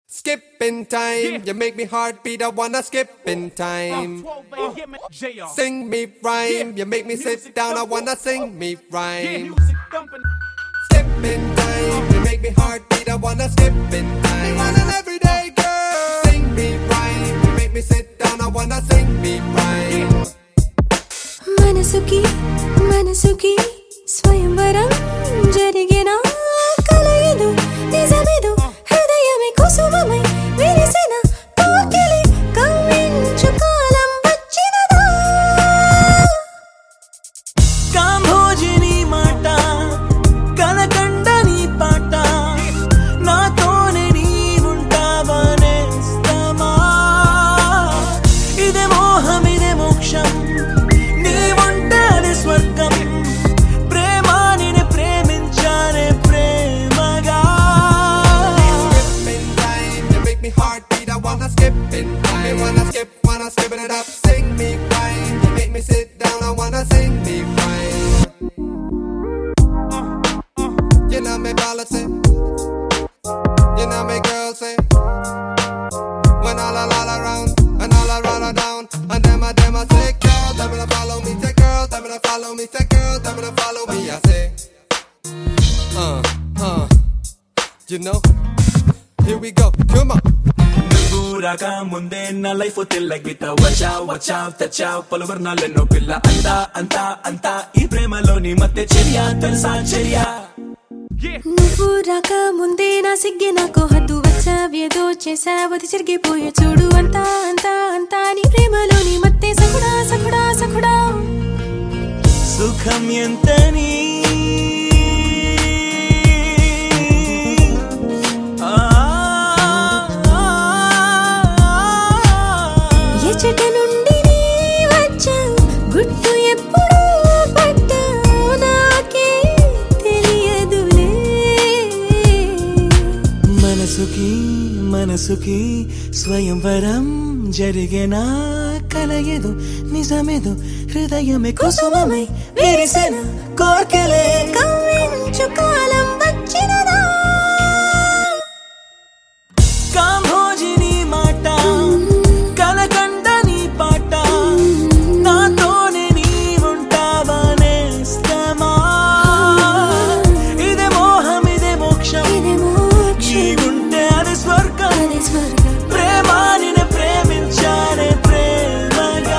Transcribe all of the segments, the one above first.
Skip in time, you make me heart beat. I wanna skip in time. Sing me rhyme, you make me sit down. I wanna sing me rhyme. Skip in time, you make me heart beat. I wanna skip in time. Want an everyday girl. Sing me rhyme, you make me sit down. I wanna sing me rhyme. మనసుకి మనసుకి స్వయంవరం జరిగిన కలయదు నిజమేదు హృదయమే కుసుమమై విరిసిన కోకిలి కవ్వించు కాలం వచ్చినదా కాంభోజిని మాట కలకండని పాట నాతోనే నీవుంటావనేస్తమా ఇదే మోహం ఇదే మోక్షం స్వర్గం ప్రేమాని ప్రేమించానే ప్రేమగా Skip in time, you make me heart beat. I wanna skip in time. Wanna skip it up. Sing me rhyme, you make me sit down. I wanna sing me rhyme. You know me balance it. You know me girl say. When all around and all around down, and them I say, girl, them gonna follow me, take girl, them gonna follow me, take girl, them gonna follow me. I say, you know, here we go, come on. నువ్వు రాక ముందే నా life తెల్లగిత వచ్చావ్ తెచ్చావ్ పలువర్ణాలెన్నో పిల్ల అంతా ఈ ప్రేమలోని మధ్య చర్య తెలుసా చర్య నువ్వు రాక ముందే నా సిగ్గి నాకు హద్దు వచ్చావేదో చేసావది చెరిగిపోయే చూడు అంతా నీ ప్రేమలోని మత్తే సఖుడా సుఖం ఎంతని ఎచట నుండి నీ వచ్చావు గుట్టు ఎప్పుడు పట్టావు నాకే తెలియదులే మనసుకి స్వయంవరం జరిగేనా కలయదు నిజమేదు హృదయమే కుసుమమై విరిసిన కోర్కెలే కవ్వించు కాలం వచ్చినదా కాంభోజిని మాట కలకండని పాట నాతోనే నీవుంటావనేస్తమా ఇదే మోహం ఇదే మోక్షం నీవుంటే అది స్వర్గం ప్రేమాని ప్రేమించానే ప్రేమగా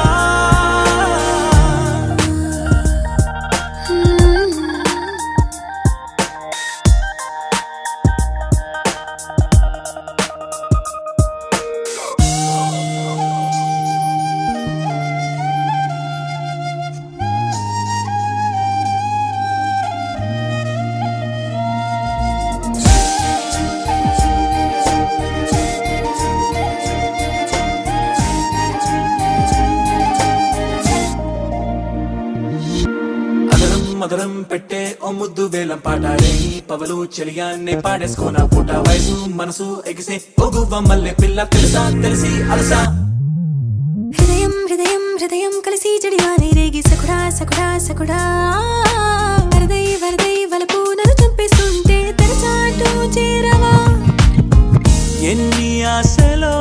మధురం పెట్టే ఓ ముద్దు వేలం పాటాడే పవలు చెలియాన్నే పాడేసుకోనా పూట వయసు మనసు ఎగిసే ఓ గువ్వ మల్లె పిల్ల తెలిసి అలసా హృదయం కలిసి జడివానే రేగి సకుడా వరదై వలపు నన్ను చంపేస్తుంటే తెరచాటు చేరవా ఎన్ని ఆశలో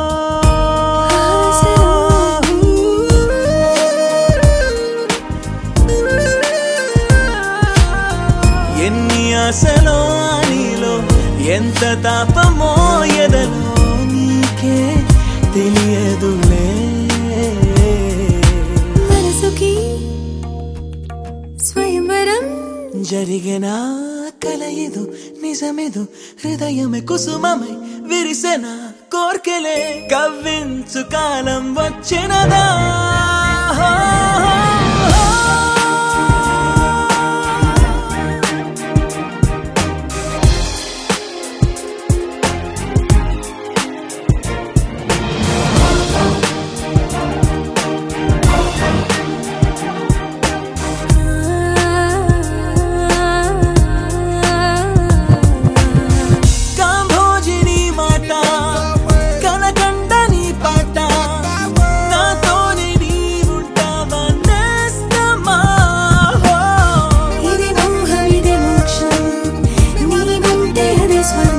ఆశలో నీలో ఎంత తాపమో ఎదలో నీకే తెలియదులే మనసుకి స్వయంవరం జరిగిన కలయదు నిజమేదు హృదయమే కుసుమమై విరిసిన కోర్కెలే కవ్వించు కాలం వచ్చినదా this one